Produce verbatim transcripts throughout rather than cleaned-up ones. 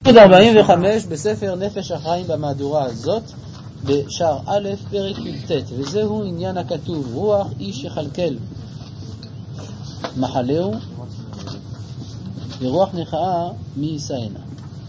ארבעים וחמש בספר נפש החיים במהדורה הזאת בשער א' פרק י"ט, וזהו עניין הכתוב: רוח איש יכלכל מחלהו ורוח נכאה מי יישאנה.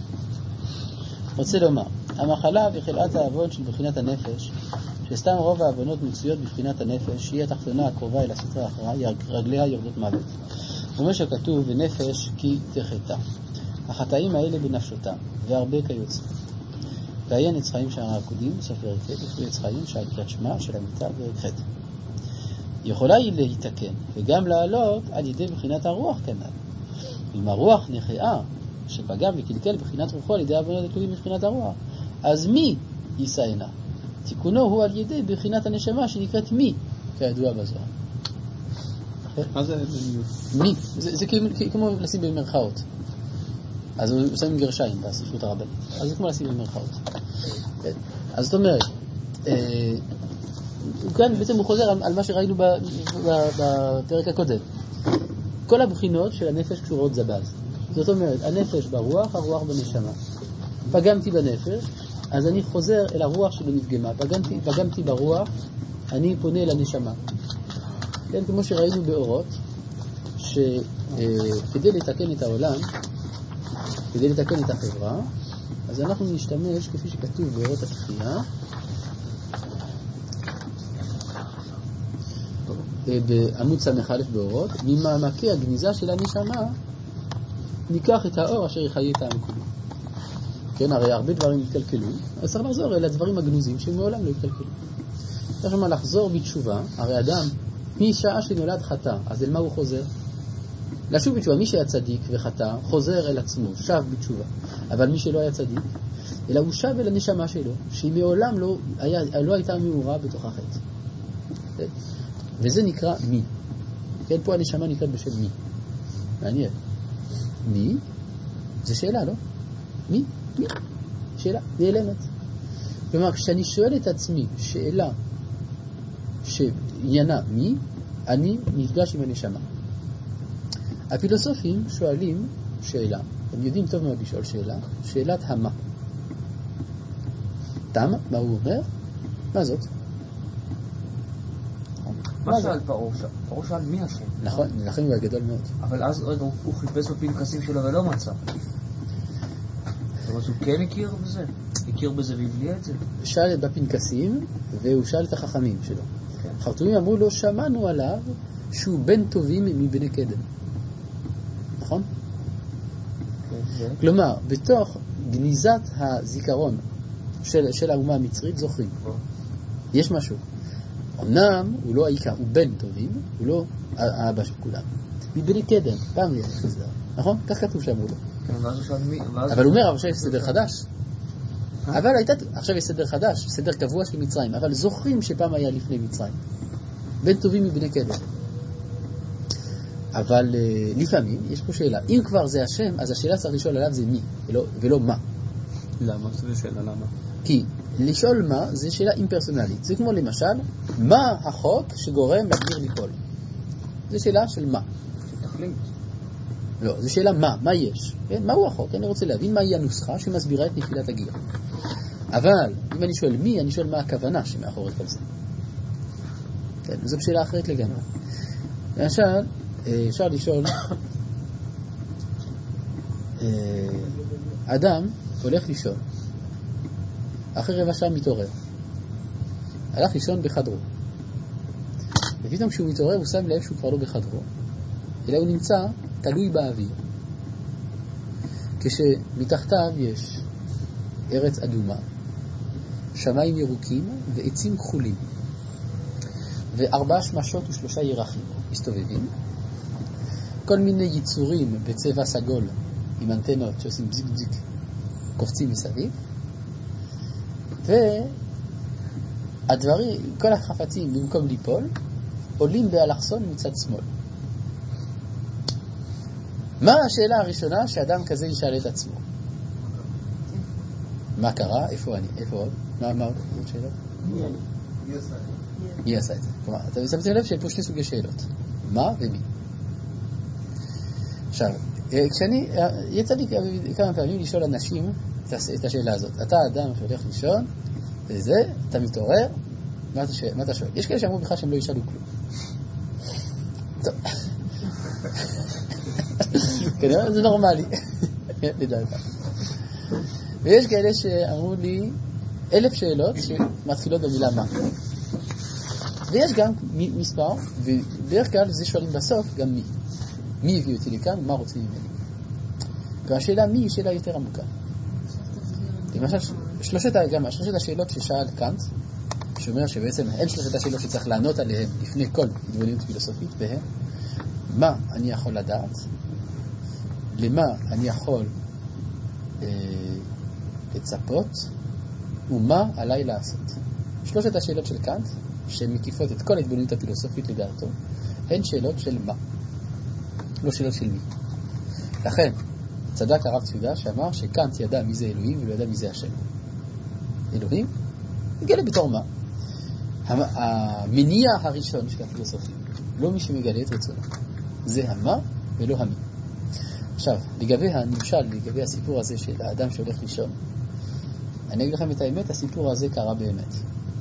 רוצה לומר, המחלה וחלאת העוון של בחינת הנפש, שסתם רוב העוונות מצויות בבחינת הנפש, היא התחתונה הקרובה אל הסתרה האחרה, רגליה יורדות מוות. ומה שכתוב בנפש כי תחתה. החטאים האלה בנפשותם, והרבה כיוצא. ועיין עץ חיים שער העקודים, ספר י"ט, לפי עץ חיים שער קריאת שמע של המיטה פרק ח'. יכולה היא להתקן, וגם לעלות על ידי בחינת הרוח כנ"ל. אם הרוח נכאה, שפגם וקלקל בחינת רוחו על ידי עוונות התלויים בבחינת הרוח, אז מי יישאנה? תיקונו הוא על ידי בחינת הנשמה שנקראת מי, כידוע בזוהר. מה זה מי? זה, זה כמו, כמו לשים במרכאות. אז הוא עושה עם גרשיים בספרות הרבנית. אז זה כמו לשים במרכאות. אז זאת אומרת, אה, כאן בעצם הוא חוזר על, על מה שראינו ב, ב, בפרק הקודם. כל הבחינות של הנפש קשורות זה בז. זאת אומרת, הנפש ברוח, הרוח בנשמה. פגמתי בנפש, אז אני חוזר אל הרוח שלו נפגמה. פגמתי, פגמתי ברוח, אני פונה אל הנשמה. כן, כמו שראינו באורות, שכדי לתקן את העולם, כדי לתקן את החברה, אז אנחנו נשתמש, כפי שכתוב באורות התחייה, בעמוד סמך א' באורות, ממעמקי הגניזה של הנשמה, ניקח את האור אשר יחיה את העם כולו. כן, הרי הרבה דברים יתקלקלו, אז צריך לחזור אל הדברים הגנוזים שמעולם לא יתקלקלו. צריך למה לחזור בתשובה, הרי אדם, משעה שנולד חטא, אז אל מה הוא חוזר? לשוב בתשובה. מי שהיה צדיק וחטא, חוזר אל עצמו, שב בתשובה. אבל מי שלא היה צדיק, אלא הוא שב אל הנשמה שלו, שהיא מעולם לא, היה, לא הייתה מעורה בתוך החטא. כן? וזה נקרא מי. כן, פה הנשמה נקראת בשם מי. מעניין. מי? זה שאלה, לא? מי? מי? שאלה, נעלמת. כלומר, כשאני שואל את עצמי שאלה שעניינה מי, אני נפגש עם הנשמה. הפילוסופים שואלים שאלה, הם יודעים טוב מאוד לשאול שאלה, שאלת המה. תם, מה הוא אומר? מה זאת? מה שאל פרעה? פרעה שאל מי השם? נכון, לכן הוא היה גדול מאוד. אבל אז הוא חיפש בפנקסים שלו ולא מצא. אז הוא כן הכיר בזה? הכיר בזה והבליע את זה? שאל בפנקסים, והוא שאל את החכמים שלו. החרטומים אמרו לו, שמענו עליו שהוא בן טובים מבני קדם. נכון? כלומר, בתוך גניזת הזיכרון של, של האומה המצרית זוכרים. יש משהו. אמנם הוא לא העיקר, הוא בן טובים, הוא לא האבא של כולם. מבני קדם, פעם זה חזר. נכון? כך כתוב שאמרו לו. אבל הוא אומר, עכשיו יש סדר חדש. אבל הייתה, עכשיו יש סדר חדש, סדר קבוע של מצרים, אבל זוכרים שפעם היה לפני מצרים. בן טובים מבני קדם. אבל uh, לפעמים יש פה שאלה. אם כבר זה השם, אז השאלה צריך לשאול עליו זה מי, ולא, ולא מה. למה? זה שאלה למה? כי לשאול מה זה שאלה אימפרסונלית. זה כמו למשל, מה החוק שגורם לגיר ליפול? זה שאלה של מה. של תכלית. לא, זה שאלה מה, מה יש. כן? מהו החוק? אני רוצה להבין מהי הנוסחה שמסבירה את נפילת הגיר. אבל אם אני שואל מי, אני שואל מה הכוונה שמאחורי כל זה. כן, זו שאלה אחרת לגמרי. למשל, אפשר לשאול, אדם הולך לישון, אחרי רבע שעה מתעורר, הלך לישון בחדרו, ופתאום כשהוא מתעורר הוא שם לב שהוא כבר לא בחדרו, אלא הוא נמצא תלוי באוויר, כשמתחתיו יש ארץ אדומה, שמיים ירוקים ועצים כחולים, וארבע שמשות ושלושה ירחים מסתובבים, כל מיני יצורים בצבע סגול עם אנטנות שעושים בזיק בזיק קופצים מסביב, והדברים, כל החפצים במקום ליפול עולים באלכסון מצד שמאל. מה השאלה הראשונה שאדם כזה ישאל את עצמו? מה קרה? איפה אני? איפה עוד? מה, מה עוד? עוד שאלות? מי עשה את זה? מי עשה את זה? כלומר, אתה שמתם לב שיש פה שני סוגי שאלות. מה ומי? עכשיו, כשאני, יצא לי כמה פעמים לשאול אנשים את השאלה הזאת. אתה אדם שהולך לישון, וזה, אתה מתעורר, מה אתה שואל? מה אתה שואל? יש כאלה שאמרו בכלל שהם לא ישאלו כלום. טוב. כנראה זה נורמלי. לדעת. ויש כאלה שאמרו לי אלף שאלות שמתחילות במילה מה. ויש גם מספר, ובדרך כלל זה שואלים בסוף גם מי. מי הביא אותי לכאן, מה רוצים ממני. והשאלה מי היא שאלה יותר עמוקה. למשל, שלושת, גם, שלושת השאלות ששאל קאנט, שאומר שבעצם אין שלושת השאלות שצריך לענות עליהן לפני כל התבוננות פילוסופית, והן מה אני יכול לדעת, למה אני יכול אה, לצפות, ומה עליי לעשות. שלושת השאלות של קאנט, שמקיפות את כל ההתבוננות הפילוסופית לדעתו, הן שאלות של מה, לא שאלות של מי. לכן, צדק הרב ציודה שאמר שקאנט ידע מי זה אלוהים ולא ידע מי זה השם. אלוהים מגלה בתור מה. המניע הראשון של הפילוסופים, לא מי שמגלה את רצונו. זה המה ולא המי. עכשיו, לגבי הנמשל, לגבי הסיפור הזה של האדם שהולך לישון, אני אגיד לכם את האמת, הסיפור הזה קרה באמת.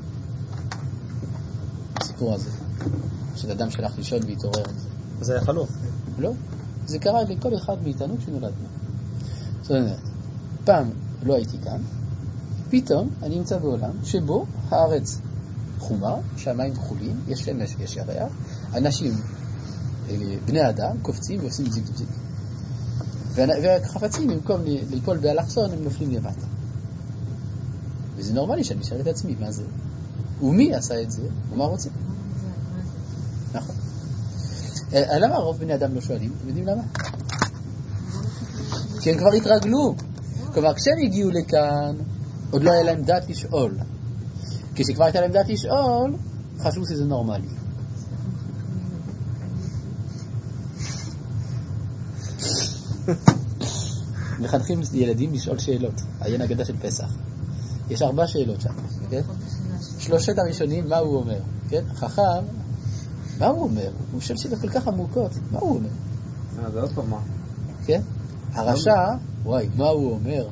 הסיפור הזה, של אדם שהלך לישון והתעורר. זה היה חלוף. לא, זה קרה לכל אחד מאיתנו כשנולדנו. זאת אומרת, פעם לא הייתי כאן, פתאום אני נמצא בעולם שבו הארץ חומה, שמיים כחולים, יש שמש ויש ירח, אנשים, בני אדם, קופצים ועושים זיג זיג. והחפצים, במקום ליפול באלכסון, הם נופלים לבטה. וזה נורמלי שאני אשאל את עצמי, מה זה? ומי עשה את זה? ומה רוצה? נכון. למה הרוב בני אדם לא שואלים? אתם יודעים למה? כי הם כבר התרגלו. כלומר, כשהם הגיעו לכאן, עוד לא היה להם דעת לשאול. כשכבר הייתה להם דעת לשאול, חשבו שזה נורמלי. מחנכים ילדים לשאול שאלות. עיין אגדה של פסח. יש ארבע שאלות שם. כן? שלושת הראשונים, מה הוא אומר? כן? חכם, מה הוא אומר? הוא שואל שאלות כל כך עמוקות. מה הוא אומר? אה, זה עוד פעם מה? כן? הרשע, וואי, מה הוא אומר?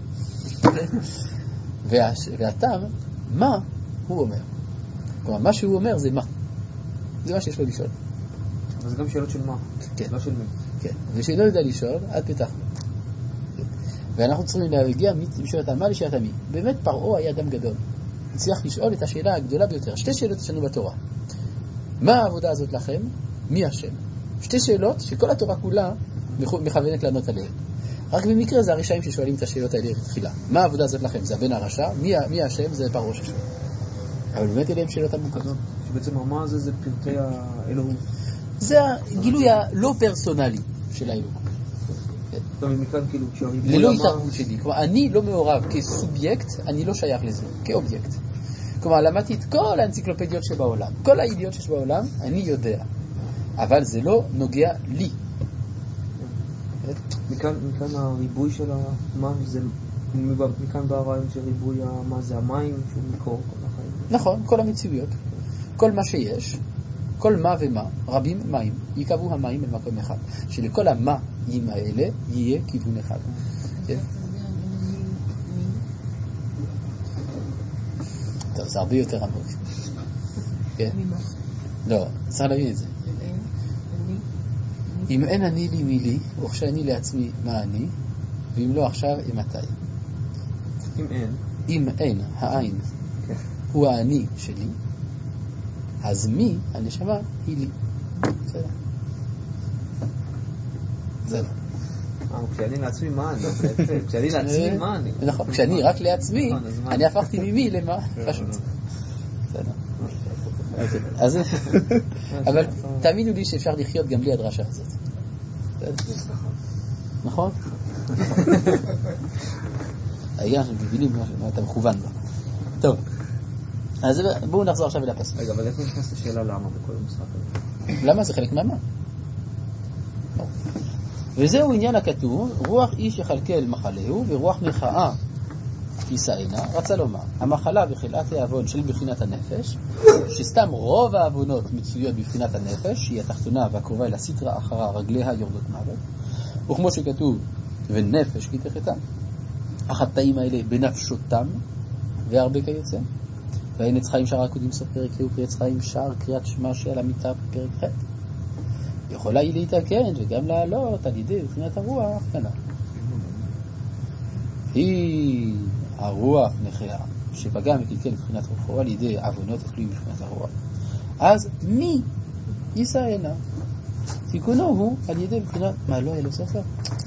והתם, מה הוא אומר? כלומר, מה שהוא אומר זה מה. זה מה שיש לו לשאול. אבל זה גם שאלות של מה? כן. לא של מי. כן. ושאלה יודע לשאול, עד פתחנו. ואנחנו צריכים להגיע משאלת מה לשאלת המי. באמת פרעה היה אדם גדול. הצליח לשאול את השאלה הגדולה ביותר. שתי שאלות יש לנו בתורה. מה העבודה הזאת לכם? מי השם? שתי שאלות שכל התורה כולה מכוונת לענות עליהן. רק במקרה זה הרשעים ששואלים את השאלות האלה בתחילה. מה העבודה הזאת לכם? זה הבן הרשע. מי, מי השם? זה פרעה ששואל. אבל באמת אלה הם שאלות עמוקות. שבעצם מה זה? זה פרטי האלוהות. זה הגילוי הלא פרסונלי של האלוהות. ומכאן כאילו כשהריבוי ללא התערבות שלי. כלומר, אני לא מעורב כסובייקט, אני לא שייך לזה, כאובייקט. כלומר, למדתי את כל האנציקלופדיות שבעולם. כל הידיעות שיש בעולם, אני יודע. אבל זה לא נוגע לי. מכאן, מכאן הריבוי של המה, זה, מכאן בא הרעיון של ריבוי המה, זה המים שהוא מקור כל החיים. נכון, כל המציאויות. כל מה שיש, כל מה ומה, רבים מים, יקבעו המים במקום אחד. שלכל המים האלה יהיה כיוון אחד. כן? טוב, זה הרבה יותר עמוק. כן? לא, צריך להבין את זה. אם אין אני לי מי לי, וכשאני לעצמי מה אני, ואם לא עכשיו, אימתי. אם אין. אם אין, העין, הוא האני שלי, אז מי, הנשמה, היא לי. בסדר. בסדר. כשאני לעצמי מה אני? כשאני לעצמי מה אני? נכון, כשאני רק לעצמי, אני הפכתי ממי למה? פשוט. בסדר. אז, אבל תאמינו לי שאפשר לחיות גם בלי הדרשה הזאת. נכון? העניין שאתם מבינים מה אתה מכוון בה. טוב, אז בואו נחזור עכשיו אל הפסוק. רגע, אבל איך נכנס לשאלה למה בכל המשחק הזה? למה? זה חלק מהמה. וזהו עניין הכתוב, רוח איש יחלקל מחלהו ורוח מחאה תישאנה. רצה לומר, המחלה וחלאת העוון של בחינת הנפש, שסתם רוב העוונות מצויות בבחינת הנפש, שהיא התחתונה והקרובה אל הסטרה אחרה רגליה יורדות מוות, וכמו שכתוב, ונפש כי תחתם, החטאים האלה בנפשותם, והרבה כיוצא. והנה עץ חיים שער הקודים סוף פרק ה' ופרי עץ חיים שער קריאת שמע שעל המיטה פרק ח'. יכולה היא להתעקן וגם לעלות על ידי בחינת הרוח, כנ"ל. היא הרוח נחיה, שבגם וקלקל בבחינת רוחו על ידי עוונות התלויים בבחינת הרוח. אז מי יישא הנה? תיקונו הוא על ידי בחינת... מה, לא היה לו ספר?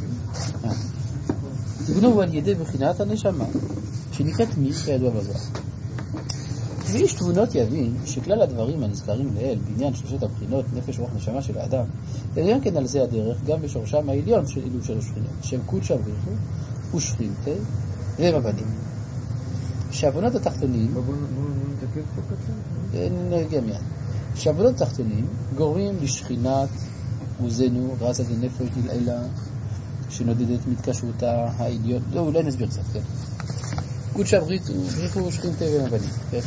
תיקונו הוא על ידי בחינת הנשמה, שנקראת מי כידוע בזוהר. ואיש תבונות יבין שכלל הדברים הנזכרים לאל בעניין שלושת הבחינות נפש רוח נשמה של האדם, וגם כן על זה הדרך גם בשורשם העליון של אילו שלוש בחינות, שם קודשא בריחו ושכינתה ומבנים. שהעוונות התחתונים נרגיע מיד. שהעוונות התחתונים גורמים לשכינת מוזנו רזה דנפש דלעילה שנודדת מתקשרותה העליון. לא, אולי נסביר קצת, כן. קודשא בריחו ושכינתה ומבנים, כן.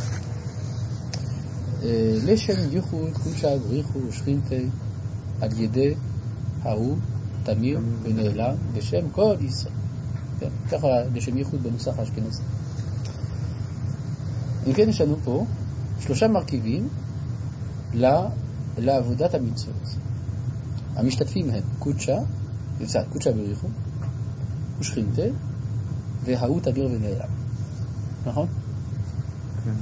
לשם ייחוד קודשא בריחו ושכינתה על ידי ההוא תמיר ונעלם בשם כל ישראל. כן, ככה לשם ייחוד בנוסח האשכנזי. אם כן, יש לנו פה שלושה מרכיבים לעבודת המצוות. המשתתפים הם קודשא, לצד קודשא בריחו ושכינתה וההוא תמיר ונעלם. נכון? כן.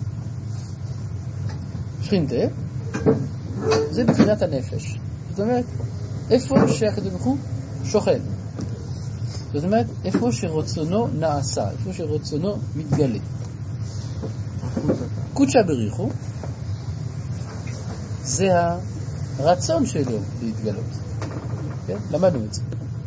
שכינתה זה בחינת הנפש. זאת אומרת, איפה שהקדוש ברוך הוא שוכן. זאת אומרת, איפה שרצונו נעשה, איפה שרצונו מתגלה. קודשא בריחו זה הרצון שלו להתגלות. כן? למדנו את זה.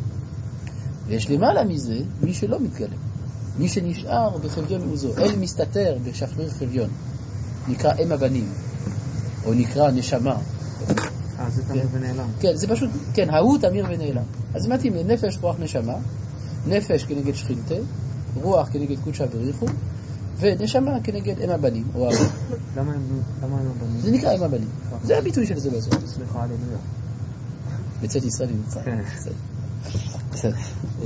ויש למעלה מזה מי שלא מתגלה. מי שנשאר בחביון עוזו. אל מסתתר בשפריר חביון. נקרא אם הבנים. או נקרא נשמה. אה, זה תמיר ונעלם. כן, זה פשוט, כן, ההוא תמיר ונעלם. אז מתאים לנפש רוח נשמה, נפש כנגד שכינתה, רוח כנגד קודשא בריחו, ונשמה כנגד אם הבנים, או הבנים. למה הם הבנים? זה נקרא אם הבנים. זה הביטוי של זה בעצם. סליחה, הללויה. בצאת ישראל נמצא. בסדר.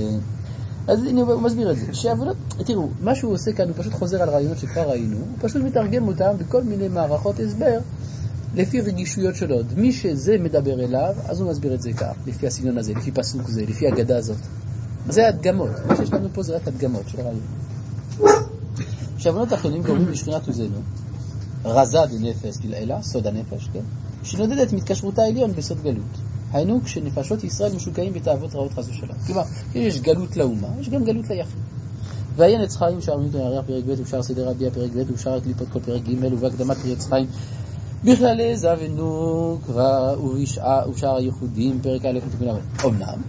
אז הנה הוא מסביר את זה. שעבודות, תראו, מה שהוא עושה כאן, הוא פשוט חוזר על רעיונות שכבר ראינו, הוא פשוט מתרגם אותם בכל מיני מערכות הסבר, לפי רגישויות שלו. מי שזה מדבר אליו, אז הוא מסביר את זה כך, לפי הסגנון הזה, לפי פסוק זה, לפי הגדה הזאת. זה הדגמות. מה שיש לנו פה זה רק הדגמות של הרעיון. שעבונות האחרונים גורמים לשכינת עוזנו, רזה דנפש דלעילה, סוד הנפש, כן? שנודדת מתקשרותה העליון בסוד גלות. היינו כשנפשות ישראל משוקעים בתאוות רעות חס ושלום. כלומר, יש גלות לאומה, יש גם גלות ליחיד. ועיין עץ חיים שער מיתו ירח פרק ב' ושער סדר רביע פרק ב' ושער הקליפות כל פרק ג' ובהקדמת פרי עץ חיים בכלל זבנוק ושער הייחודים פרק א' ותיקון א'. אמנם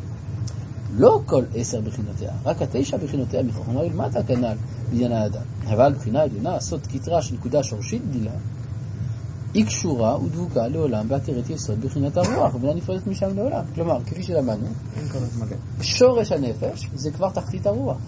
לא כל עשר בחינותיה, רק התשע בחינותיה מחוכמה ולמטה כנ"ל בעניין האדם. אבל בחינה עליונה, סוד כתרה שנקודה שורשית גדילה, היא קשורה ודבוקה לעולם בעתירת יסוד בחינת הרוח, ובנה נפרדת משם לעולם. כלומר, כפי שלמדנו, שורש הנפש זה כבר תחתית הרוח.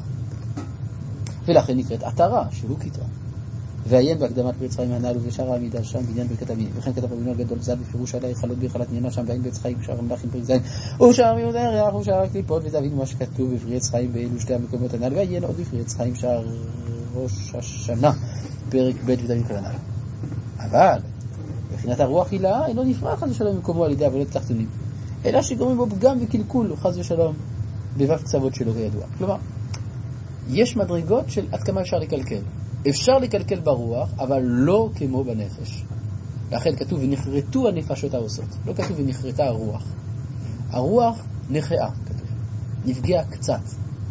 ולכן נקראת עטרה, שהוא כתרה. ועיין בהקדמת פרי עץ חיים הנ"ל ובשער העמידה שם בעניין ברכת המינים. וכן כתב רבינו הגדול ז"ל בפירוש עליה חלות בהיכלת עניינה שם בעין בעץ חיים ושער המלאכים פרק ז' ושער מיעוט הירח ושער הקליפות ותבין מה שכתוב בפרי עץ חיים באלו שתי המקומות הנ"ל. ועיין עוד בפרי עץ חיים שער ראש השנה פרק ב' ותבין כל הנ"ל. אבל בחינת הרוח הילה אינו נפרד חס ושלום ממקומו על ידי עבודת תחתונים, אלא שגורמים בו פגם וקלקול חס ושלום בבב קצוות שלו כידוע. כלומר, יש מדרגות של עד כמה אפשר לקלקל. אפשר לקלקל ברוח, אבל לא כמו בנפש. לכן כתוב ונחרטו הנפשות העושות. לא כתוב ונחרטה הרוח. הרוח נחעה, כתוב. נפגעה קצת.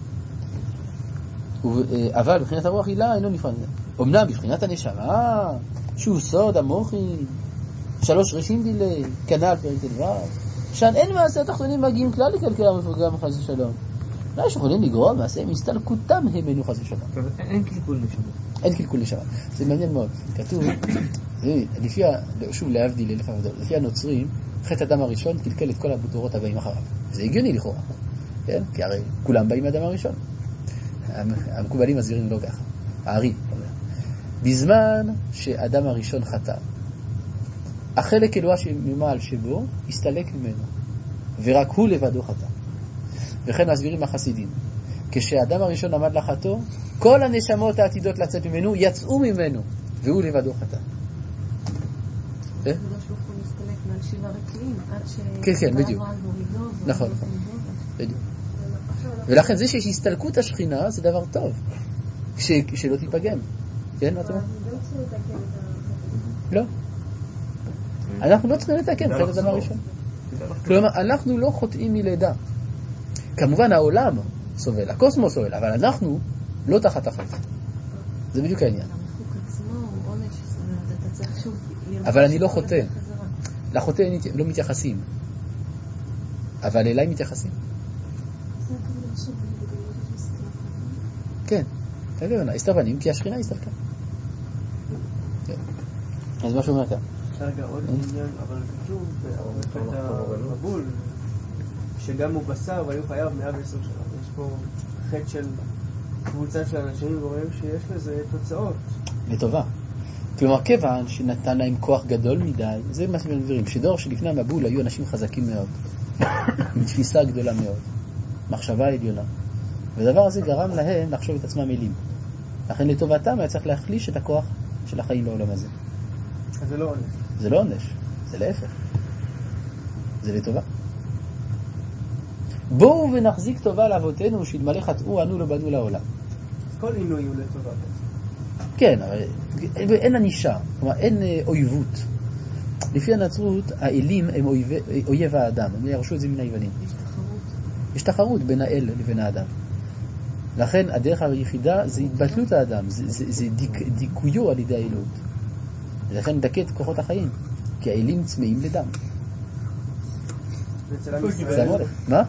אבל בחינת הרוח הילה אינו נפרד. אמנם בבחינת הנשמה, שהוא סוד המוחין, שלוש ראשים דילי, כנ"ל פרק דבר, שם אין מעשה התחתונים מגיעים כלל לקלקל המפגע מחס ושלום. לא יש יכולים לגרום מעשה מסתלקותם הם אינו חס ושלום. אין קלקול נשמה. אין קלקול נשמה. זה מעניין מאוד. כתוב, לפי, שוב להבדיל, לפי הנוצרים, חטא אדם הראשון קלקל את כל הדורות הבאים אחריו. זה הגיוני לכאורה. כן? כי הרי כולם באים מאדם הראשון. המקובלים מסבירים לא ככה. הערים. בזמן שאדם הראשון חטא, החלק אלוה ממעל שבו הסתלק ממנו, ורק הוא לבדו חטא. וכן מסבירים החסידים. כשהאדם הראשון עמד לחטוא, כל הנשמות העתידות לצאת ממנו יצאו ממנו, והוא לבדו חטא. כן, כן, בדיוק. נכון, נכון. בדיוק. ולכן זה שיש הסתלקות השכינה זה דבר טוב, שלא תיפגם. כן, מה אתה אומר? לא. אנחנו לא צריכים לתקן, זה הדבר הראשון. כלומר, אנחנו לא חוטאים מלידה. כמובן העולם סובל, הקוסמוס סובל, אבל אנחנו לא תחת החטא. זה בדיוק העניין. אבל אני לא חוטא. לחוטא לא מתייחסים. אבל אליי מתייחסים. כן, תגידו, הסתרבנים, כי השכינה הסתלקה. אז מה שאומר כאן? רגע, עוד עניין, אבל כתוב בחטא המבול, שגם הוא בשר והיו חייב מאה ועשר שנה. יש פה חטא של קבוצה של אנשים ורואים שיש לזה תוצאות. לטובה. כלומר, כיוון שנתן להם כוח גדול מדי, זה מה שמדברים. שדור שלפני המבול היו אנשים חזקים מאוד, עם תפיסה גדולה מאוד, מחשבה עליונה. והדבר הזה גרם להם לחשוב את עצמם מילים. לכן לטובתם היה צריך להחליש את הכוח של החיים בעולם הזה. אז זה לא עונש. זה לא עונש, זה להפך. זה לטובה. בואו ונחזיק טובה לאבותינו שאלמלא חטאו אנו לא באנו לעולם. כל עינוי הוא לטובה. כן, אבל אין ענישה, כלומר אין אויבות. לפי הנצרות, האלים הם אויב, אויב האדם, הם ירשו את זה מן היוונים. יש תחרות. יש תחרות בין האל לבין האדם. לכן הדרך היחידה זה התבטלות האדם, זה, זה, זה דיק, דיכויו על ידי האלות. ולכן מדכא את כוחות החיים, כי האלים צמאים לדם. זה אמור לך. מה?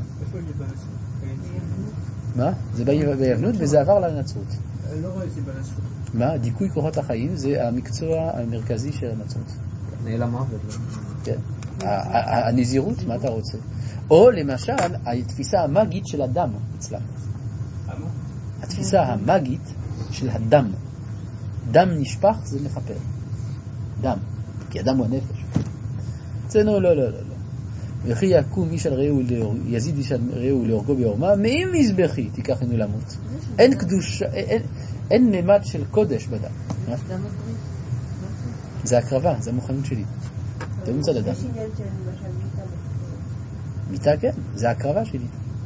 מה? זה ביבנות וזה עבר לנצרות. אני לא רואה את זה בנצרות. מה? דיכוי כוחות החיים זה המקצוע המרכזי של הנצרות. נעלם מוות. כן. הנזירות, מה אתה רוצה? או למשל, התפיסה המאגית של הדם אצלם. התפיסה המאגית של הדם. דם נשפך זה מחפר. דם. כי הדם הוא הנפש. אצלנו לא, לא, לא, לא. וכי יקום איש על רעהו, יזיד איש על רעהו להורגו בעורמה, מאם מזבחי תיקחנו למות. אין קדוש, אין, אין ממד של קודש בדם. זה הקרבה, זה המוכנות שלי. זה מצד הדם. מיטה כן, זה הקרבה שלי.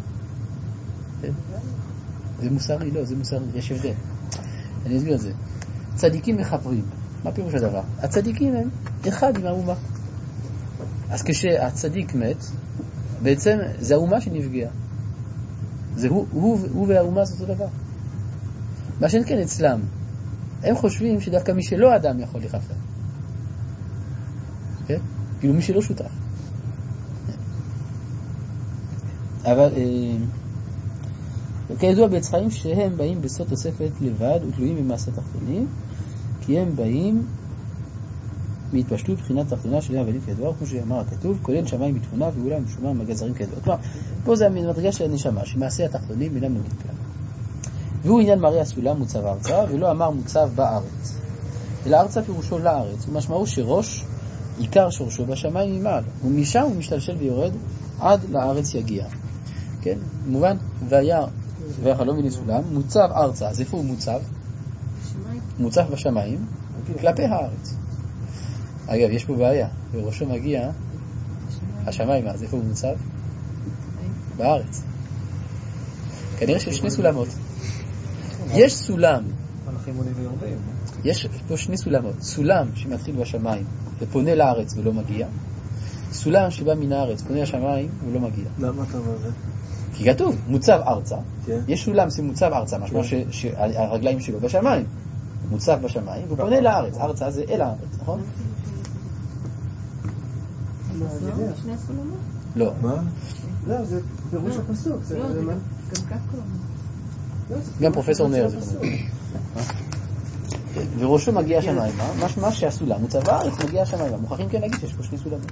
זה מוסרי, לא, זה מוסרי, יש הבדל. אני אסביר את זה. צדיקים מחפרים. מה פירוש הדבר? הצדיקים הם אחד עם האומה. אז כשהצדיק מת, בעצם זה האומה שנפגעה. זה הוא, הוא, הוא והאומה זה אותו דבר. מה שאין כן אצלם, הם חושבים שדווקא מי שלא אדם יכול לחפר. כן? כאילו מי שלא שותף. אבל כידוע בעץ חיים שהם באים בסוד תוספת לבד ותלויים במעשה תחתונים, כי הם באים מהתפשטות בחינת תחתונה של ים ולית כידוע, כמו שאמר הכתוב, כולל שמיים בתבונה ואולה משומם מגזרים כידוע. כלומר, פה זה המדרגה של הנשמה, שמעשה התחתונים אינם נוגעים כלל. והוא עניין מראה הסולם מוצב ארצה, ולא אמר מוצב בארץ. אלא ארצה פירושו לארץ, ומשמעו שראש עיקר שורשו בשמיים ממעל, ומשם הוא משתלשל ויורד עד לארץ יגיע. כן? מובן? והיה, והחלום בני סולם, מוצב ארצה. אז איפה הוא מוצב? מוצב בשמיים, כלפי הארץ. אגב, יש פה בעיה. וראשו מגיע השמיים, אז איפה הוא מוצב? בארץ. כנראה שיש שני סולמות. יש סולם. יש פה שני סולמות. סולם שמתחיל בשמיים ופונה לארץ ולא מגיע. סולם שבא מן הארץ, פונה לשמיים ולא מגיע. למה אתה אומר זה? כי כתוב, מוצב ארצה. יש סולם שמוצב ארצה, משמע שהרגליים שלו בשמיים. מוצב בשמיים והוא פונה לארץ. ארצה זה אל הארץ, נכון? שני סולמות? לא. מה? לא, זה פירוש הפסוק. לא, זה גם כך קוראים. גם פרופסור נר זה כמובן. וראשו מגיע השמיימה, מה שהסולם מוצב בארץ מגיע השמיימה. מוכרחים כן להגיד שיש פה שני סולמות.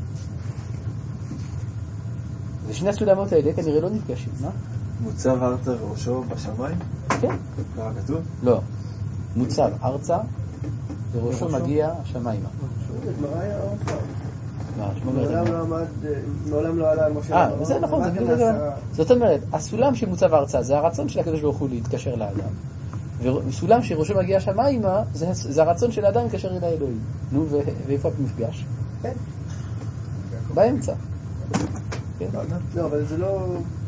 ושני הסולמות האלה כנראה לא נפגשים, מה? מוצב ארצה וראשו בשמיים? כן. ככה כתוב? לא. מוצב ארצה וראשו מגיע השמיימה. מעולם לא עמד, מעולם לא עלה על משה למרום. אה, זה נכון, זה בדיוק זה. זאת אומרת, הסולם שמוצב ארצה זה הרצון של הקדוש ברוך הוא להתקשר לאדם. וסולם שראשו מגיע השמיימה, זה הרצון של האדם להתקשר אל האלוהים. נו, ואיפה המפגש? כן. באמצע. לא, אבל זה לא...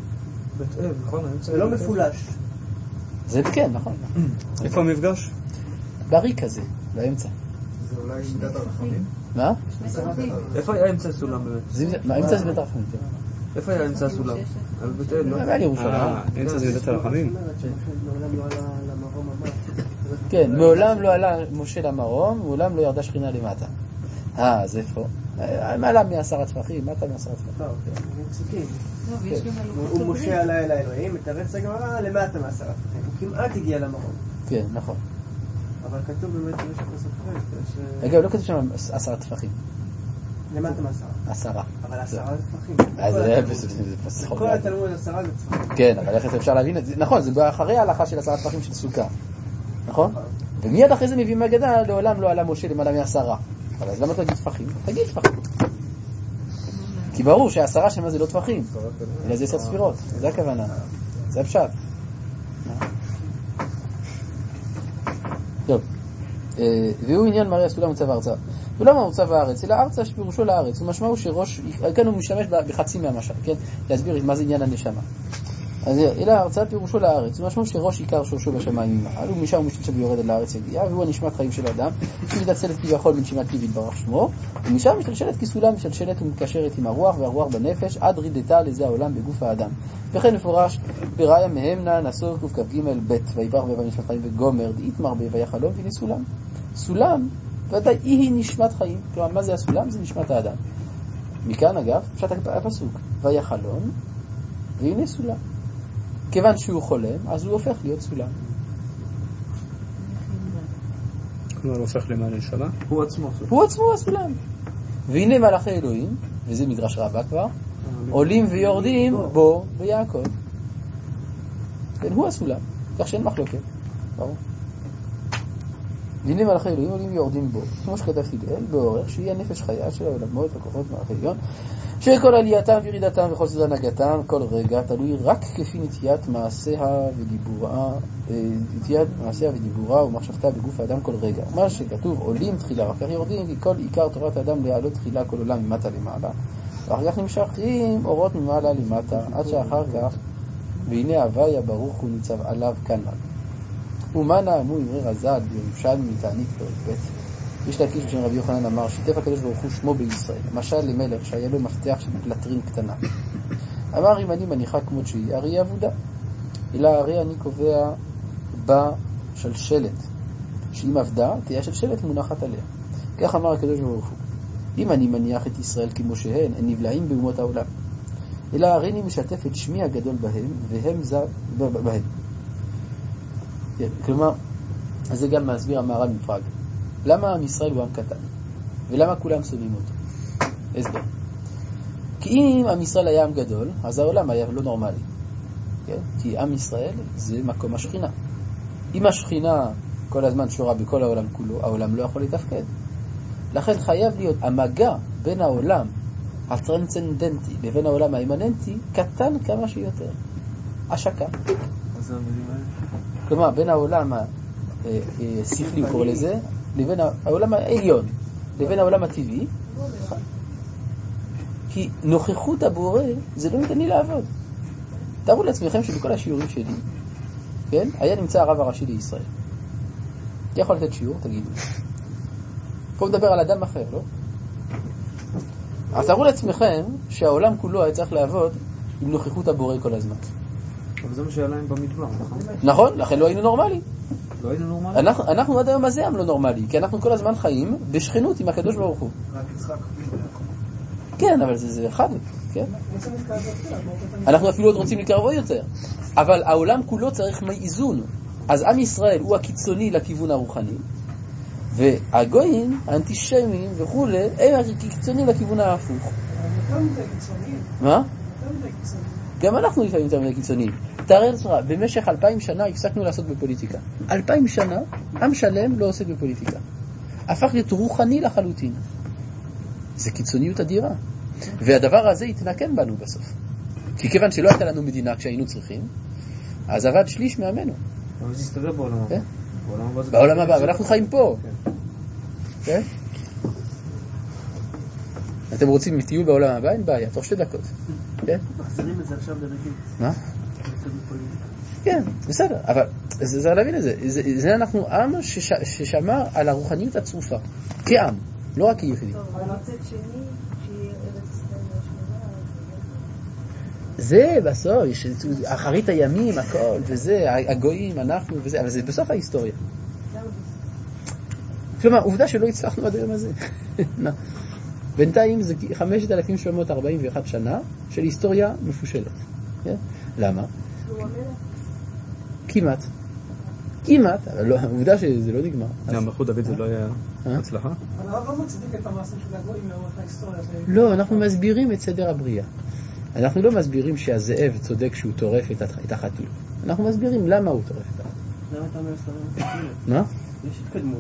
זה לא מפולש. זה כן, נכון. איפה המפגש? בריק הזה, באמצע. זה אולי מידת הרחמים? מה? איפה היה אמצע הסולם באמת? מה אמצע זה מידת הרחמים? איפה היה אמצע הסולם? על בית אל, לא? היה לירושלים. אמצע זה מידת הרחמים? מעולם לא עלה למרום ממש. כן, מעולם לא עלה משה למרום, מעולם לא ירדה שכינה למטה. אה, זה איפה? מעלה מעשרה טפחים, מטה מעשרה טפחים. לא, זה פסוקים. הוא משה עלה אל האלוהים, מתרץ הגמרא למטה מעשרה טפחים. הוא כמעט הגיע למרום. כן, נכון. אבל כתוב באמת שיש פסוק. אגב, לא כתוב שם עשרה טפחים. למטה מעשרה. עשרה. אבל עשרה זה טפחים. אז זה פסוק. כל התלמוד עשרה זה טפחים. כן, אבל איך אפשר להבין את זה? נכון, זה אחרי ההלכה של עשרה טפחים של סוכה. נכון? ומיד אחרי זה מביאים מהגדה, לעולם לא עלה משה למעלה מעשרה. אבל אז למה תגיד טפחים? תגיד טפחים. כי ברור שהעשרה שמה זה לא טפחים, אלא זה עשר ספירות, זה הכוונה. זה הפשט. טוב. והוא עניין מראה הסולם מוצב הארצה. ולמה מוצב הארץ? אלא ארצה שפירושו לארץ. ומשמעו שראש, כאן הוא משתמש בחצי מהמשל, כן? להסביר מה זה עניין הנשמה. אז אלא הארצה פירושו לארץ. ומשמעו שראש עיקר שורשו בשמיים ממעל, ומשם הוא משתמש ביורד על הארץ יגיע, והוא הנשמת חיים של האדם, שמתעצלת כביכול מנשימת טבעית ברח שמו, ומשם משתלשלת כסולם, משתלשלת ומתקשרת עם הרוח, והרוח בנפש, עד רידתה לזה העולם בגוף האדם. וכן מפורש, בראיה מהמנה נסור קכ"ג ב' ויברח בבה נשמת חיים וגומר, דאיתמר ביה חלום והנה סולם. סולם, ודאי היא נשמת חיים. כלומר, מה זה הסולם? זה נשמת האדם. מכאן, אגב, פשט הפסוק, ויה חלום והנה סולם. כיוון שהוא חולם, אז הוא הופך להיות סולם. כלומר, הוא הופך למעלה נשמה? הוא עצמו. הוא עצמו הסולם. והנה מלאכי אלוהים, וזה מדרש רבה כבר, עולים ויורדים בו ויעקב. כן, הוא הסולם. כך שאין מחלוקת. ברור. והנה מלאכי אלוהים עולים ויורדים בו, כמו שכתב פיגל, באורך, שהיא הנפש חיה של העולמות וכוחות מלאכי עליון, שכל עלייתם וירידתם וכל סדר הנהגתם, כל רגע, תלוי רק כפי נטיית מעשיה ודיבורה, נטיית מעשיה ודיבורה ומחשבתה בגוף האדם כל רגע. מה שכתוב, עולים תחילה, רק כך יורדים, כי כל עיקר תורת האדם להעלות תחילה כל עולם ממטה למעלה, ואחר כך נמשכים אורות ממעלה למטה, עד שאחר כך, והנה הוויה ברוך הוא ניצב עליו כאן. ומה נעמו אמרי רז"ל בירושלמי תענית פרק ב'. יש להקיש בשם רבי יוחנן אמר, שיתף הקדוש ברוך הוא שמו בישראל, משל למלך שהיה לו מפתח של פלטרין קטנה. אמר, אם אני מניחה כמות שהיא, הרי היא עבודה. אלא הרי אני קובע בשלשלת, שאם עבדה, תהיה שלשלת מונחת עליה. כך אמר הקדוש ברוך הוא, אם אני מניח את ישראל כמו שהן, הן נבלעים באומות העולם. אלא הרי אני משתף את שמי הגדול בהם, והם זה בהם. כלומר, אז זה גם מסביר המהר"ל מפראג. למה עם ישראל הוא עם קטן? ולמה כולם שונאים אותו? הסבר. כי אם עם ישראל היה עם גדול, אז העולם היה לא נורמלי. כן? כי עם ישראל זה מקום השכינה. אם השכינה כל הזמן שורה בכל העולם כולו, העולם לא יכול לתפקד. לכן חייב להיות המגע בין העולם הטרנסצנדנטי לבין העולם האימננטי קטן כמה שיותר. השקה. אז המילים האלה? כלומר, בין העולם השכלי, הוא קורא לזה, לבין העולם העליון, לבין העולם הטבעי, כי נוכחות הבורא זה לא נותן לי לעבוד. תארו לעצמכם שבכל השיעורים שלי, כן, היה נמצא הרב הראשי לישראל. יכול לתת שיעור, תגידו. פה מדבר על אדם אחר, לא? אז תארו לעצמכם שהעולם כולו היה צריך לעבוד עם נוכחות הבורא כל הזמן. אבל זה מה שהיה להם במדבר, נכון? נכון, לכן לא היינו נורמלי. לא היינו נורמלי? אנחנו, אנחנו עד היום הזה הם לא נורמלי, כי אנחנו כל הזמן חיים בשכנות עם הקדוש ברוך הוא. רק יצחק. כן, אבל זה, זה אחד, כן? אנחנו אפילו עוד רוצים לקרבו יותר. אבל העולם כולו צריך מאיזון. אז עם ישראל הוא הקיצוני לכיוון הרוחני, והגויים, האנטישמים וכו', הם הקיצונים לכיוון ההפוך. מה? גם אנחנו לפעמים יותר מדי קיצוניים. תאר לעצמך, במשך אלפיים שנה הפסקנו לעסוק בפוליטיקה. אלפיים שנה, עם שלם לא עוסק בפוליטיקה. הפך להיות רוחני לחלוטין. זה קיצוניות אדירה. והדבר הזה יתנקם בנו בסוף. כי כיוון שלא הייתה לנו מדינה כשהיינו צריכים, אז עבד שליש מעמנו. אבל זה יסתדר בעולם הבא. בעולם הבא, ואנחנו חיים פה. כן? אתם רוצים טיול בעולם הבא? אין בעיה, תוך שתי דקות. כן? מחזירים את זה עכשיו לרגעים. מה? כן, בסדר, אבל זה, זה להבין את זה. זה, זה אנחנו עם שש, ששמר על הרוחניות הצרופה. כעם, לא רק כיחידים. טוב, אבל מצד שני, שהיא ארץ ישראל השמונה. זה בסוף, יש אחרית הימים, הכל, וזה, הגויים, אנחנו, וזה, אבל זה בסוף ההיסטוריה. כלומר, עובדה שלא הצלחנו עד היום הזה. בינתיים זה חמשת אלפים שבע מאות ארבעים ואחת שנה של היסטוריה מפושלת. למה? כמעט. כמעט, אבל לא, העובדה שזה לא נגמר. גם בחוד דוד זה לא היה הצלחה? אבל הרב לא מצדיק את המעשה של הגויים לאורך ההיסטוריה. לא, אנחנו מסבירים את סדר הבריאה. אנחנו לא מסבירים שהזאב צודק שהוא טורף את החתול. אנחנו מסבירים למה הוא טורף את החתול. למה אתה אומר סתם? מה? יש התקדמות.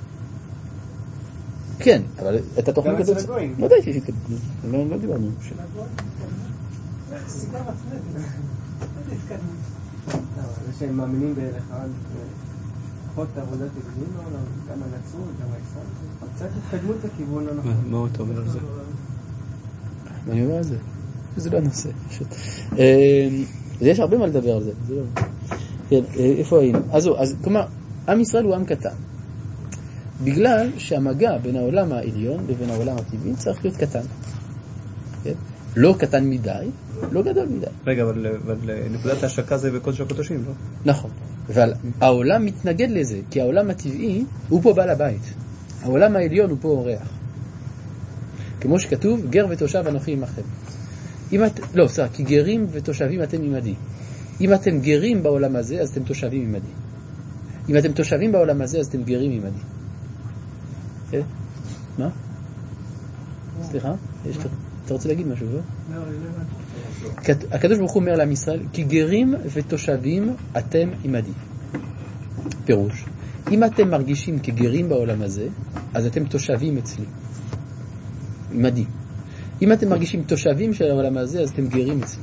כן, אבל אתה תוכנית גם אצל הגויים. לא יודעת שיש התקדמות. לא דיברנו. של הגויים? סיגה מפנדת. איזה התקדמות. זה שהם מאמינים בערך אחד, פחות עבודת יגדים לעולם, גם הנצרות, גם האסלאם. קצת התקדמות לכיוון הנכון. מה אתה אומר על זה? מה אני אומר על זה? זה לא הנושא, פשוט. יש הרבה מה לדבר על זה. כן, איפה היינו? אז זהו, אז כלומר, עם ישראל הוא עם קטן. בגלל שהמגע בין העולם העליון לבין העולם הטבעי צריך להיות קטן. לא קטן מדי, לא גדול מדי. רגע, אבל נקודת ההשקה זה בקודש הקודשים, לא? נכון. אבל העולם מתנגד לזה, כי העולם הטבעי הוא פה בעל הבית. העולם העליון הוא פה אורח. כמו שכתוב, גר ותושב אנוכי עמכם. אם את, לא, סליחה, כי גרים ותושבים אתם עמדי. אם אתם גרים בעולם הזה, אז אתם תושבים עמדי. אם אתם תושבים בעולם הזה, אז אתם גרים עמדי. כן? מה? סליחה? אתה רוצה להגיד משהו, לא? לא, לא. הקדוש ברוך הוא אומר לעם ישראל, כי גרים ותושבים אתם עמדי. פירוש. אם אתם מרגישים כגרים בעולם הזה, אז אתם תושבים אצלי. עמדי. אם אתם מרגישים תושבים של העולם הזה, אז אתם גרים אצלי.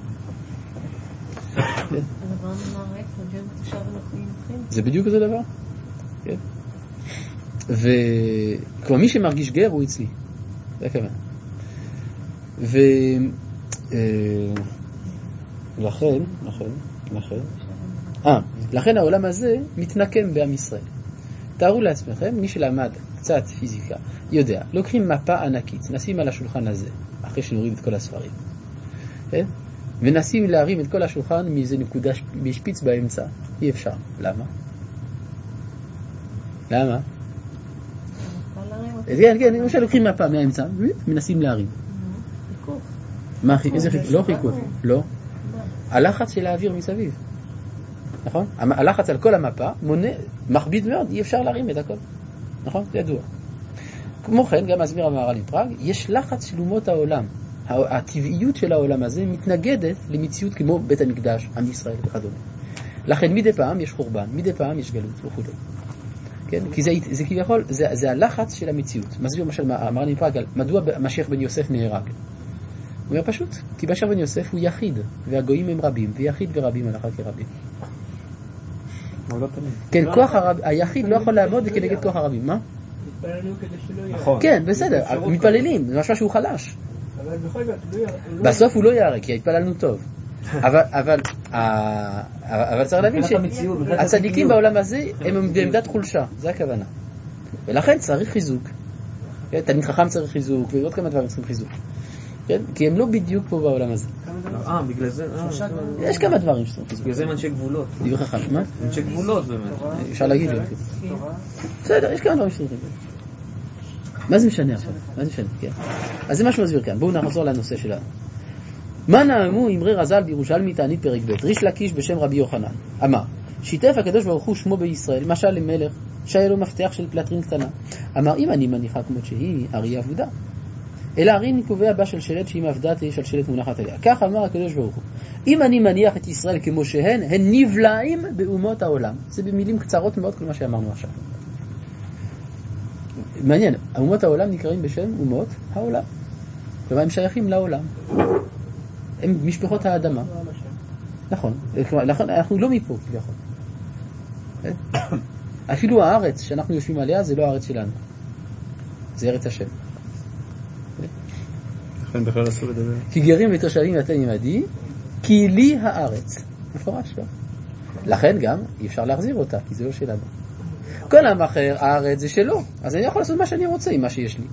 זה בדיוק אותו דבר. כן. וכמו מי שמרגיש גר הוא אצלי. זה הכוונה. ו... לכן, לכן, לכן. אה, לכן העולם הזה מתנקם בעם ישראל. תארו לעצמכם, מי שלמד קצת פיזיקה, יודע, לוקחים מפה ענקית, נשים על השולחן הזה, אחרי שנוריד את כל הספרים. כן? ונשים להרים את כל השולחן מאיזה נקודה בשפיץ באמצע. אי אפשר. למה? למה? כן, כן, למשל לוקחים מפה מהאמצע, ומנסים להרים. חיכוך. מה, איזה חיכוך? לא חיכוך, לא. הלחץ של האוויר מסביב. נכון? הלחץ על כל המפה מונה, מכביד מאוד, אי אפשר להרים את הכל. נכון? זה ידוע. כמו כן, גם מסביר המהר"ל מפראג, יש לחץ של אומות העולם. הטבעיות של העולם הזה מתנגדת למציאות כמו בית המקדש, עם ישראל וכדומה. לכן מדי פעם יש חורבן, מדי פעם יש גלות וכו'. כן? כי זה, זה כביכול, זה, זה הלחץ של המציאות. מסביר למשל המהר"ל מפראג, מדוע משיח בן יוסף נהרג? הוא אומר פשוט, כי משיח בן יוסף הוא יחיד, והגויים הם רבים, ויחיד ורבים הלכה כרבים. כן, כוח הרב, היחיד לא יכול לעמוד כנגד כוח הרבים. מה? מתפללים כדי שלא יהיה. נכון. כן, בסדר, מתפללים, זה משהו שהוא חלש. אבל בכל זאת, בסוף הוא לא יערק, כי התפללנו טוב. אבל, אבל, אבל צריך להבין שהצדיקים בעולם הזה הם בעמדת חולשה, זה הכוונה. ולכן צריך חיזוק. תלמיד חכם צריך חיזוק, ועוד כמה דברים צריכים חיזוק. כי הם לא בדיוק פה בעולם הזה. אה, בגלל זה... יש כמה דברים שצריכים חיזוק. בגלל זה הם אנשי גבולות. דברי חכם, מה? אנשי גבולות באמת. אפשר להגיד לי. בסדר, יש כמה דברים שצריכים חיזוק. מה זה משנה עכשיו? מה זה משנה? כן. אז זה מה שמסביר כאן. בואו נחזור לנושא שלנו. מה נאמו אמרי רז"ל בירושלמי תענית פרק ב' ריש לקיש בשם רבי יוחנן אמר שיתף הקדוש ברוך הוא שמו בישראל משל למלך שהיה לו מפתח של פלטרין קטנה אמר אם אני מניחה כמות שהיא הרי עבודה אלא הרי אני קובע בה של שלט שאם עבדה תהיה של שלט מונחת עליה כך אמר הקדוש ברוך הוא אם אני מניח את ישראל כמו שהן הן נבלעים באומות העולם זה במילים קצרות מאוד כל מה שאמרנו עכשיו מעניין, אומות העולם נקראים בשם אומות העולם. כלומר, הם שייכים לעולם. הם משפחות האדמה. נכון. לכן אנחנו לא מפה, כביכול. אפילו הארץ שאנחנו יושבים עליה זה לא הארץ שלנו. זה ארץ השם. לכן בכלל אסור לדבר. כי גרים ותושבים אתם עמדי, כי לי הארץ. מפורש, לא? לכן גם אי אפשר להחזיר אותה, כי זה לא שלנו. כל עם אחר, הארץ זה שלו. אז אני יכול לעשות מה שאני רוצה עם מה שיש לי.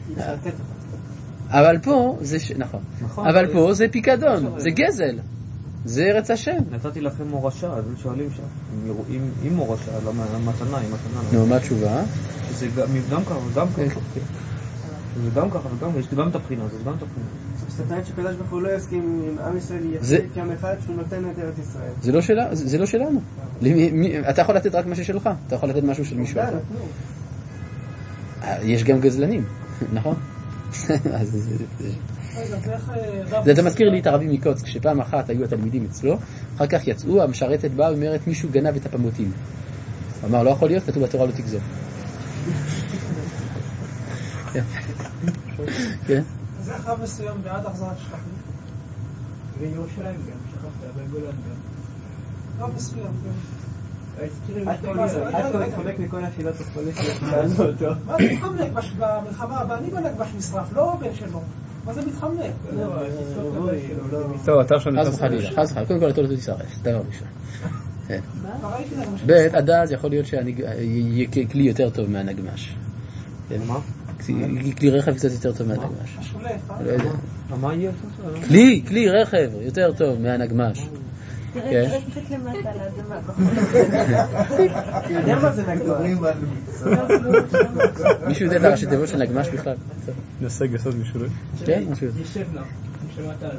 אבל פה זה ש... נכון. אבל פה זה פיקדון, זה גזל. זה ארץ השם. נתתי לכם מורשה, אז הם שואלים שם. אם מורשה, למה מתנה, אם מתנה. נו, מה התשובה? זה גם ככה וגם ככה. זה גם ככה וגם, יש גם את הבחינה, זה גם את הבחינה. סתן שקדוש ברוך הוא לא יסכים עם עם ישראל יחזיק כעם אחד שהוא נותן את ארץ ישראל. זה לא שלנו. אתה יכול לתת רק משהו שלך, אתה יכול לתת משהו של מישהו אחר. יש גם גזלנים, נכון? זה מזכיר לי את הרבי מקוץ, כשפעם אחת היו התלמידים אצלו, אחר כך יצאו, המשרתת באה ואומרת, מישהו גנב את הפמוטים. הוא אמר, לא יכול להיות, כתוב בתורה לא תגזול. כן? זה אחר מסוים בעד החזרת שטחים. וירושלים גם, שכחת, בגולן גם. אחר מסוים, כן. עד כה מתחמק מכל השאלות הפוליטיות שאלנו אותו. מה זה מתחמק? במלחמה הבאה אני בנגמש נשרף, לא בן שלו. מה זה מתחמק? טוב, אתה עכשיו חס וחלילה, חס וחלילה. קודם כל אתה לא תשרף, דבר ראשון. ב' עד אז יכול להיות שיהיה כלי יותר טוב מהנגמש. מה? כלי רכב קצת יותר טוב מהנגמש. השולף, אה? לא יודע. מה יהיה? כלי, כלי רכב יותר טוב מהנגמש. תראה, תראה קצת למטה על האדמה. יודע מה זה נגמש? מישהו יודע את הראשי תיבות של נגמש בכלל? נעשה גסות משולש. כן, משהו. ישב לה, שמעת על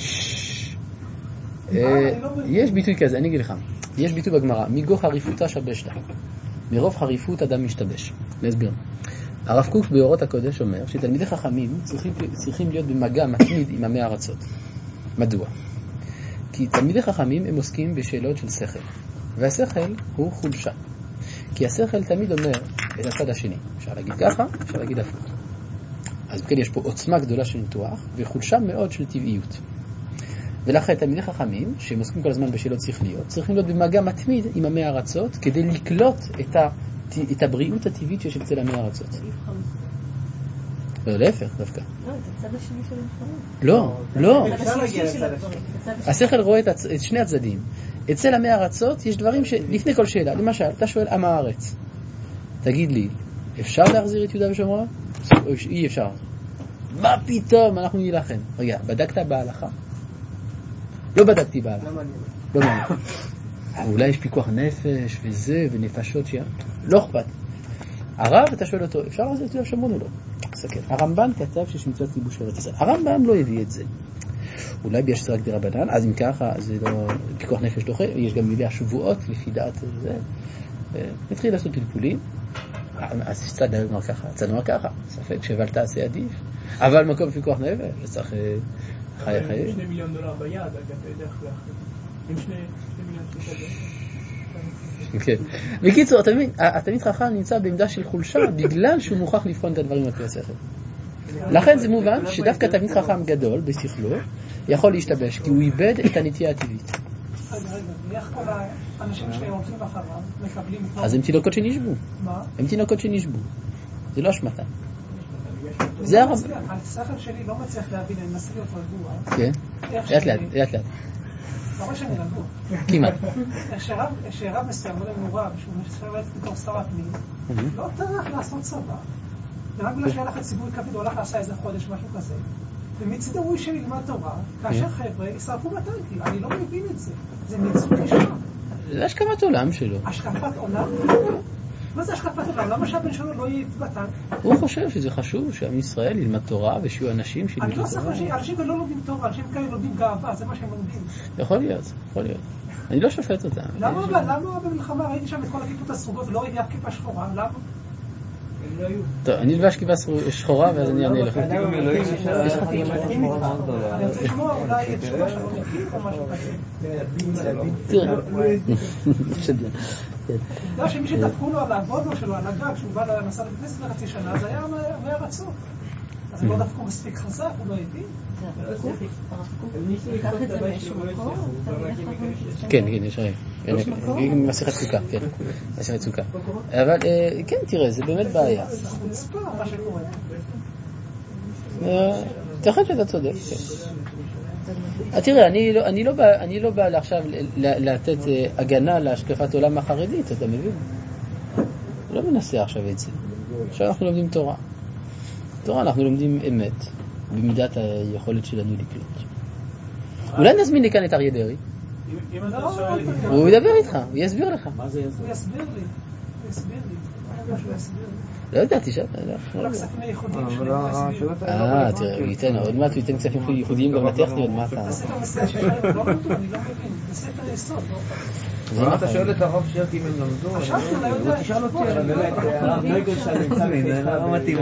הבית. יש ביטוי כזה, אני אגיד לך. יש ביטוי בגמרא, מגו חריפותה שבשתה. מרוב חריפות אדם משתבש. להסביר. הרב קוק באורות הקודש אומר שתלמידי חכמים צריכים, צריכים להיות במגע מתמיד עם עמי הארצות. מדוע? כי תלמידי חכמים הם עוסקים בשאלות של שכל, והשכל הוא חולשה. כי השכל תמיד אומר את הצד השני. אפשר להגיד ככה, אפשר להגיד הפוך. אז בכלל יש פה עוצמה גדולה של ניתוח וחולשה מאוד של טבעיות. ולכן תלמידי חכמים שהם עוסקים כל הזמן בשאלות שכליות צריכים להיות במגע מתמיד עם עמי הארצות כדי לקלוט את ה... את הבריאות הטבעית שיש אצל עמי הארצות. לא, להפך דווקא. לא, את הצד השני של הדברים. לא, לא. אפשר להגיע לצד השני. השכל רואה את שני הצדדים. אצל עמי הארצות יש דברים שלפני כל שאלה, למשל, אתה שואל עם הארץ. תגיד לי, אפשר להחזיר את יהודה ושומרון? אי אפשר. מה פתאום? אנחנו נילחם. רגע, בדקת בהלכה? לא בדקתי בהלכה. לא מעניין. אולי יש פיקוח נפש וזה ונפשות שיהיה. לא אכפת. הרב, אתה שואל אותו, אפשר להחזיר את יהודה ושומרון או לא? סכם. הרמב"ן כתב שיש מצוות כיבוש ארץ ישראל. הרמב"ן לא הביא את זה. אולי ביש רק דרבנן, אז אם ככה, זה לא פיקוח נפש דוחה, יש גם מילי השבועות לפי דעת זה. נתחיל לעשות פלפולים. אז יש צד אומר ככה, צד אומר ככה, ספק שבל תעשה עדיף. אבל מקום פיקוח נפש, צריך חיי חיי. שני מיליון דולר ביד, אגב, אתה יודע איך להחליט. עם שני מיליון דולר. כן. בקיצור, התלמיד חכם נמצא בעמדה של חולשה בגלל שהוא מוכרח לבחון את הדברים על פי השכל. לכן זה מובן שדווקא תלמיד חכם גדול בשכלו יכול להשתבש כי הוא איבד את הנטייה הטבעית. רגע, רגע, ואיך כל האנשים שהולכים אחריו מקבלים... אז הם תינוקות שנשבו. מה? הם תינוקות שנשבו. זה לא אשמתם. זה הרב... השכל שלי לא מצליח להבין, אני מנסה להיות רגוע. כן. לאט לאט, לאט לאט. אתה רואה שאני רגוע. כמעט. כשרב מסוים עולה מורב, שהוא משתלט בתור שר הפנים, לא טרח לעשות צבא. ורק בגלל שהיה לך ציבורי כבד, הוא הולך לעשה איזה חודש, משהו כזה. ומצידו הוא שנלמד תורה, כאשר חבר'ה ישרפו בטנקים. אני לא מבין את זה. זה ניצול נשמע. זה השקפת עולם שלו. השקפת עולם? מה זה השקפת עולם? למה שהבן שלו לא יהיה בטנק? הוא חושב שזה חשוב שעם ישראל ילמד תורה ושיהיו אנשים שילמדו תורה. אני לא צריך אנשים ולא לומדים תורה, אנשים כאלה לומדים גאווה, זה מה שהם לומדים. יכול להיות, יכול להיות. אני לא שופט אותם. למה במלחמה ראיתי שם את כל הכיפות הסרוגות ולא ראיתי אף כיפה שחורה? למה? טוב, אני לבש כיפה שחורה ואז אני אענה לך. אני רוצה לשמוע אולי תשובה שלא מכיר או משהו כזה. תראה. עובדה שמי שדפקו לו על הגודו שלו, על הגג, כשהוא בא לנסה לכנסת לחצי שנה, אז היה רצוף. אז לא דפקו מספיק חזק, הוא לא הבין. כן, כן, יש רגע. מסכת סוכה, כן. מסכת סוכה. אבל כן, תראה, זה באמת בעיה. זה חוצפה מה שקורה. אתה חושב שאתה צודק, כן. תראה, אני לא בא עכשיו לתת הגנה להשקפת עולם החרדית, אתה מבין? לא מנסה עכשיו את זה. עכשיו אנחנו לומדים תורה. תורה אנחנו לומדים אמת, במידת היכולת שלנו לקלוט. אולי נזמין לכאן את אריה דרעי. הוא ידבר איתך, הוא יסביר לך. הוא יסביר לי, הוא יסביר לי. לא ידעתי שם. כל הכספים הייחודיים שלי. אה, תראה, הוא ייתן, עוד מעט הוא ייתן כספים ייחודיים גם לטכני, עוד מעט. זה ספר מסע שאני לא למדו, אני לא מבין. זה ספר יסוד, לא מה אתה שואל את הרב שרק אם הם למדו? חשבתי, לא יודע. תשאל אותי. באמת, הרב נגל שאני נמצא בחיפה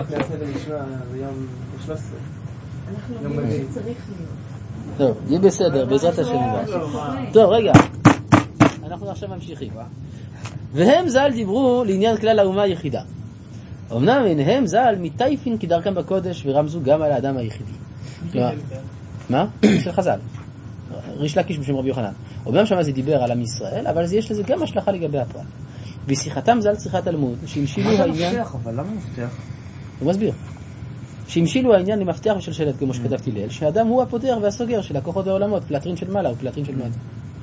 ביום שלוש עשרה. אנחנו לומדים שצריך להיות. טוב, יהיה בסדר, בעזרת השם. טוב, רגע. אנחנו עכשיו ממשיכים. והם ז"ל דיברו לעניין כלל האומה היחידה. אמנם הם ז"ל מטייפין כדרכם בקודש ורמזו גם על האדם היחידי. מה? של חז"ל. ריש לקיש בשם רבי יוחנן. אמנם שם זה דיבר על עם ישראל, אבל יש לזה גם השלכה לגבי הפרט. בשיחתם ז"ל שיחת תלמוד, שהמשילו העניין... מה מפתח? אבל למה מפתח? הוא מסביר. שהמשילו העניין למפתח ושלשלת, כמו שכתבתי ליל, שהאדם הוא הפותח והסוגר של הכוחות העולמות, פלטרין של מעלה ופלטרין של מטה.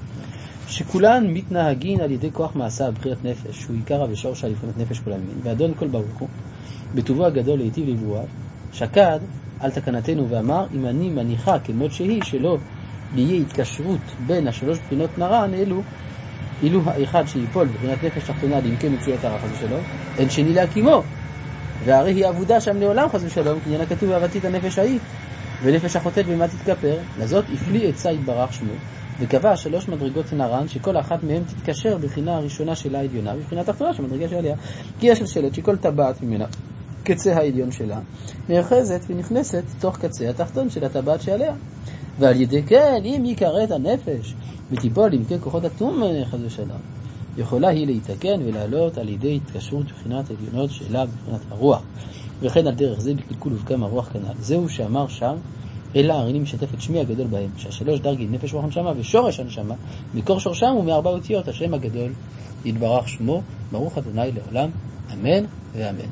שכולן מתנהגין על ידי כוח מעשה בבחירת נפש, שהוא עיקר ושורשה לפנות נפש כל המין, ואדון כל ברוך הוא, בטובו הגדול להיטיב לבואיו, שקד על תקנתנו ואמר, אם אני מניחה כמות שהיא, שלא יהיה התקשרות בין השלוש בחינות נרן, אלו, אילו האחד שיפול בבחינת נפש תחתונה לעמקי מציאות הרע חס ושלום, אין שני להקימו, והרי היא עבודה שם לעולם חס ושלום, כי עניין הכתוב ועבדתי את הנפש ההיא, ונפש החוטאת במה תתכפר, לזאת הפליא עצה יתברך שמו, וקבע שלוש מדרגות נרן, שכל אחת מהן תתקשר בבחינה הראשונה שלה העליונה, בבחינה התחתונה של מדרגה שעליה, כי יש שלשלת שכל טבעת ממנה, קצה העליון שלה, נאחזת ונכנסת תוך קצה התחתון של הטבעת שעליה. ועל ידי כן, אם יקראת הנפש, ותיפול למקי כוחות התום חס ושלום, יכולה היא להתקן ולעלות על ידי התקשרות בבחינת העליונות שלה בבחינת הרוח. וכן על דרך זה בקלקול ובקם הרוח כנ"ל. זהו שאמר שם, אלא הריני משתף את שמי הגדול בהם, שהשלוש דרגי נפש רוח הנשמה ושורש הנשמה, מקור שורשם הוא מארבע אותיות, השם הגדול יתברך שמו, ברוך אדוני לעולם, אמן ואמן.